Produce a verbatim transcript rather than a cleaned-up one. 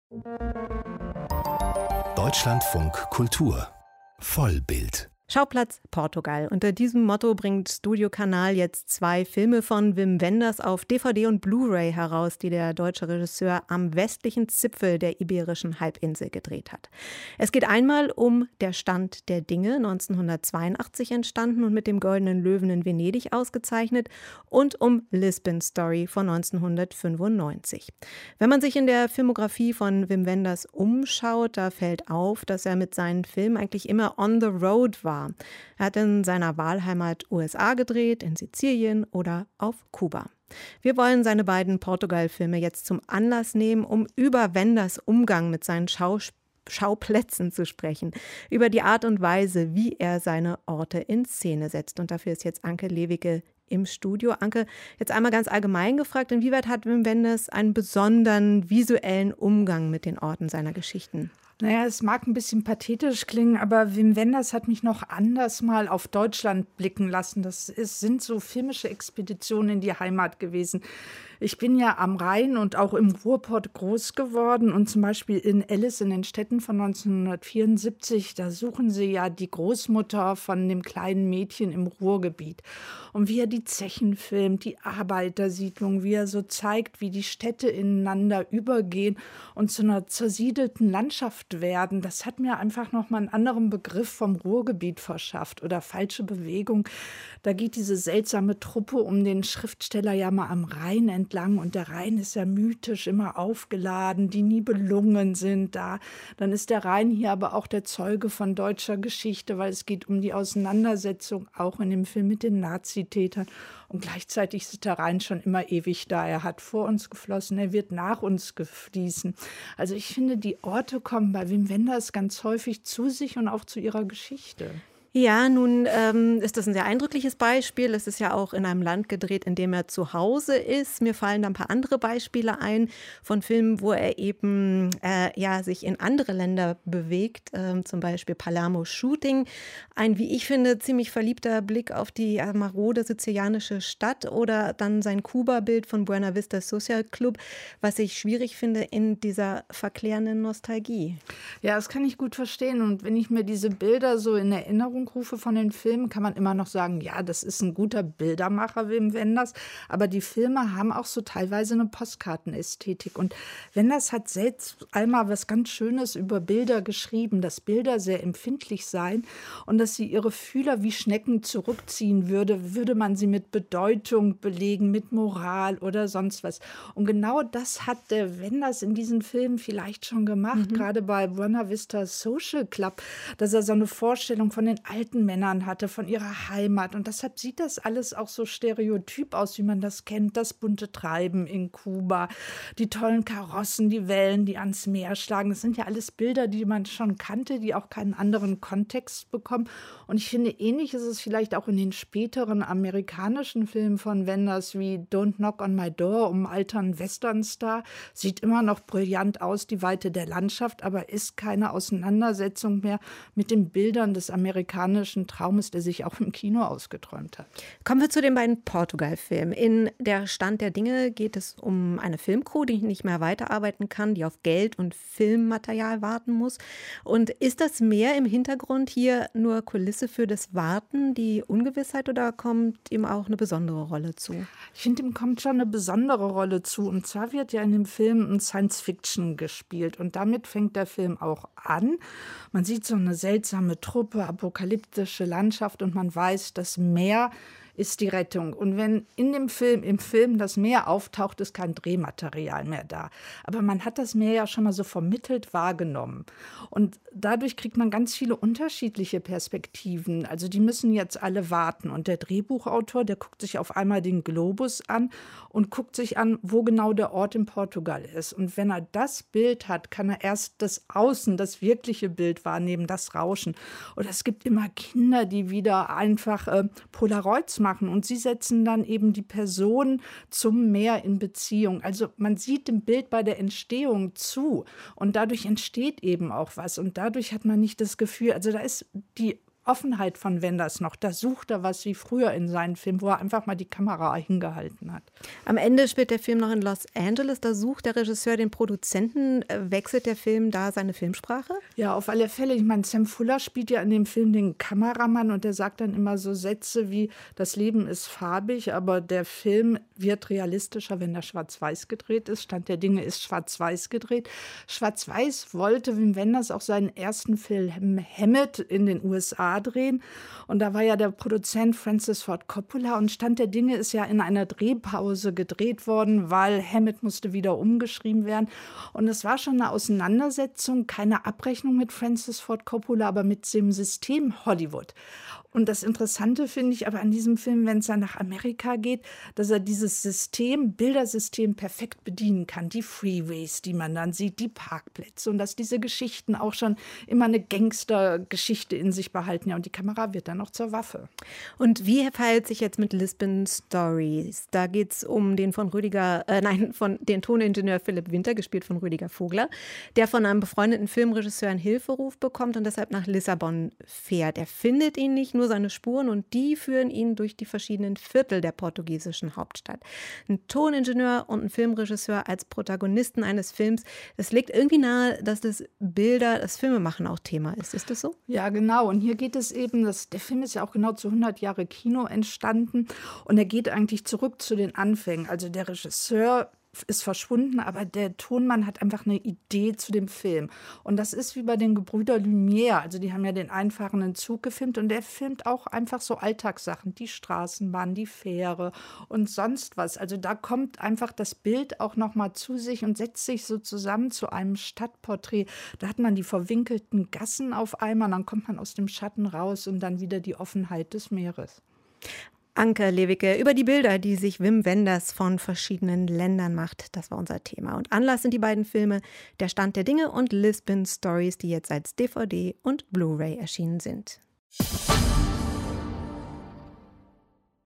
Deutschlandfunk Kultur Vollbild. Schauplatz Portugal. Unter diesem Motto bringt Studiokanal jetzt zwei Filme von Wim Wenders auf D V D und Blu-ray heraus, die der deutsche Regisseur am westlichen Zipfel der Iberischen Halbinsel gedreht hat. Es geht einmal um Der Stand der Dinge, neunzehnhundertzweiundachtzig entstanden und mit dem Goldenen Löwen in Venedig ausgezeichnet, und um Lisbon Story von neunzehnhundertfünfundneunzig. Wenn man sich in der Filmografie von Wim Wenders umschaut, da fällt auf, dass er mit seinen Filmen eigentlich immer on the road war. Er hat in seiner Wahlheimat U S A gedreht, in Sizilien oder auf Kuba. Wir wollen seine beiden Portugal-Filme jetzt zum Anlass nehmen, um über Wenders Umgang mit seinen Schauspielern Schauplätzen zu sprechen, über die Art und Weise, wie er seine Orte in Szene setzt. Und dafür ist jetzt Anke Lewicke im Studio. Anke, jetzt einmal ganz allgemein gefragt, inwieweit hat Wim Wenders einen besonderen visuellen Umgang mit den Orten seiner Geschichten? Naja, es mag ein bisschen pathetisch klingen, aber Wim Wenders hat mich noch anders mal auf Deutschland blicken lassen. Das ist, sind so filmische Expeditionen in die Heimat gewesen. Ich bin ja am Rhein und auch im Ruhrpott groß geworden, und zum Beispiel in Ellis in den Städten von neunzehnhundertvierundsiebzig, da suchen sie ja die Großmutter von dem kleinen Mädchen im Ruhrgebiet. Und wie er die Zechen filmt, die Arbeitersiedlung, wie er so zeigt, wie die Städte ineinander übergehen und zu einer zersiedelten Landschaft werden, das hat mir einfach noch mal einen anderen Begriff vom Ruhrgebiet verschafft. Oder Falsche Bewegung, da geht diese seltsame Truppe um den Schriftsteller ja mal am Rhein entlang, und der Rhein ist ja mythisch immer aufgeladen, die Nibelungen sind da. Dann ist der Rhein hier aber auch der Zeuge von deutscher Geschichte, weil es geht um die Auseinandersetzung auch in dem Film mit den Nazitätern. Und gleichzeitig ist der Rhein schon immer ewig da. Er hat vor uns geflossen, er wird nach uns fließen. Also ich finde, die Orte kommen bei Wim Wenders ganz häufig zu sich und auch zu ihrer Geschichte. Ja, nun ähm, ist das ein sehr eindrückliches Beispiel. Es ist ja auch in einem Land gedreht, in dem er zu Hause ist. Mir fallen da ein paar andere Beispiele ein von Filmen, wo er eben äh, ja, sich in andere Länder bewegt, ähm, zum Beispiel Palermo Shooting. Ein, wie ich finde, ziemlich verliebter Blick auf die äh, marode sizilianische Stadt, oder dann sein Kuba-Bild von Buena Vista Social Club, was ich schwierig finde in dieser verklärenden Nostalgie. Ja, das kann ich gut verstehen. Und wenn ich mir diese Bilder so in Erinnerung rufe von den Filmen, kann man immer noch sagen, ja, das ist ein guter Bildermacher, Wim Wenders, aber die Filme haben auch so teilweise eine Postkartenästhetik, und Wenders hat selbst einmal was ganz Schönes über Bilder geschrieben, dass Bilder sehr empfindlich seien und dass sie ihre Fühler wie Schnecken zurückziehen würde, würde man sie mit Bedeutung belegen, mit Moral oder sonst was. Und genau das hat der Wenders in diesen Filmen vielleicht schon gemacht, mhm. gerade bei Buena Vista Social Club, dass er so eine Vorstellung von den alten Männern hatte, von ihrer Heimat. Und deshalb sieht das alles auch so stereotyp aus, wie man das kennt. Das bunte Treiben in Kuba, die tollen Karossen, die Wellen, die ans Meer schlagen. Das sind ja alles Bilder, die man schon kannte, die auch keinen anderen Kontext bekommen. Und ich finde, ähnlich ist es vielleicht auch in den späteren amerikanischen Filmen von Wenders wie Don't Knock on My Door, um einen alten Westernstar. Sieht immer noch brillant aus, die Weite der Landschaft, aber ist keine Auseinandersetzung mehr mit den Bildern des amerikanischen Traumes, der sich auch im Kino ausgeträumt hat. Kommen wir zu den beiden Portugal-Filmen. In Der Stand der Dinge geht es um eine Filmcrew, die nicht mehr weiterarbeiten kann, die auf Geld und Filmmaterial warten muss. Und ist das mehr im Hintergrund hier nur Kulisse für das Warten, die Ungewissheit, oder kommt ihm auch eine besondere Rolle zu? Ich finde, ihm kommt schon eine besondere Rolle zu. Und zwar wird ja in dem Film ein Science-Fiction gespielt. Und damit fängt der Film auch an. Man sieht so eine seltsame Truppe, apokalyptische Landschaft, und man weiß, das Meer ist die Rettung. Und wenn in dem Film, im Film das Meer auftaucht, ist kein Drehmaterial mehr da. Aber man hat das Meer ja schon mal so vermittelt wahrgenommen. Und dadurch kriegt man ganz viele unterschiedliche Perspektiven. Also die müssen jetzt alle warten. Und der Drehbuchautor, der guckt sich auf einmal den Globus an und guckt sich an, wo genau der Ort in Portugal ist. Und wenn er das Bild hat, kann er erst das Außen, das wirkliche Bild wahrnehmen, das Rauschen. Oder es gibt immer Kinder, die wieder einfach äh, Polaroids machen. Und sie setzen dann eben die Person zum Meer in Beziehung. Also man sieht dem Bild bei der Entstehung zu, und dadurch entsteht eben auch was. Und dadurch hat man nicht das Gefühl, also da ist die Offenheit von Wenders noch. Da sucht er was wie früher in seinen Filmen, wo er einfach mal die Kamera hingehalten hat. Am Ende spielt der Film noch in Los Angeles. Da sucht der Regisseur den Produzenten. Wechselt der Film da seine Filmsprache? Ja, auf alle Fälle. Ich meine, Sam Fuller spielt ja in dem Film den Kameramann und der sagt dann immer so Sätze wie, das Leben ist farbig, aber der Film wird realistischer, wenn er schwarz-weiß gedreht ist. Stand der Dinge ist schwarz-weiß gedreht. Schwarz-weiß wollte Wim Wenders auch seinen ersten Film Hammett in den U S A drehen. Und da war ja der Produzent Francis Ford Coppola und Stand der Dinge ist ja in einer Drehpause gedreht worden, weil Hammett musste wieder umgeschrieben werden. Und es war schon eine Auseinandersetzung, keine Abrechnung mit Francis Ford Coppola, aber mit dem System Hollywood. Und das Interessante finde ich aber an diesem Film, wenn es dann nach Amerika geht, dass er dieses System, Bildersystem perfekt bedienen kann. Die Freeways, die man dann sieht, die Parkplätze und dass diese Geschichten auch schon immer eine Gangstergeschichte in sich behalten. Ja, und die Kamera wird dann auch zur Waffe. Und wie verhält sich jetzt mit Lisbon Stories? Da geht es um den von Rüdiger, äh, nein, von den Toningenieur Philipp Winter, gespielt von Rüdiger Vogler, der von einem befreundeten Filmregisseur einen Hilferuf bekommt und deshalb nach Lissabon fährt. Er findet ihn nicht, nur seine Spuren und die führen ihn durch die verschiedenen Viertel der portugiesischen Hauptstadt. Ein Toningenieur und ein Filmregisseur als Protagonisten eines Films, das legt irgendwie nahe, dass das Bilder, das Filmemachen auch Thema ist. Ist das so? Ja, genau. Und hier geht es eben, das, der Film ist ja auch genau zu hundert Jahre Kino entstanden und er geht eigentlich zurück zu den Anfängen. Also der Regisseur ist verschwunden, aber der Tonmann hat einfach eine Idee zu dem Film. Und das ist wie bei den Gebrüder Lumière. Also die haben ja den einfahrenden Zug gefilmt und der filmt auch einfach so Alltagssachen, die Straßenbahn, die Fähre und sonst was. Also da kommt einfach das Bild auch noch mal zu sich und setzt sich so zusammen zu einem Stadtporträt. Da hat man die verwinkelten Gassen auf einmal, dann kommt man aus dem Schatten raus und dann wieder die Offenheit des Meeres. Anke Lewicke über die Bilder, die sich Wim Wenders von verschiedenen Ländern macht. Das war unser Thema. Und Anlass sind die beiden Filme Der Stand der Dinge und Lisbon Stories, die jetzt als D V D und Blu-ray erschienen sind.